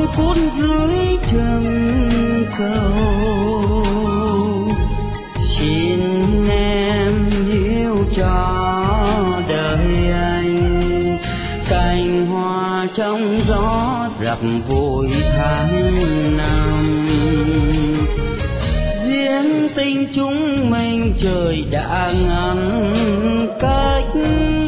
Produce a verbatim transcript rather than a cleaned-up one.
cút dưới chân cầu. Xin em hiểu cho đời anh, cành hoa trong gió giặc vội tháng năm. Riêng tình chúng mình trời đã ngăn cách,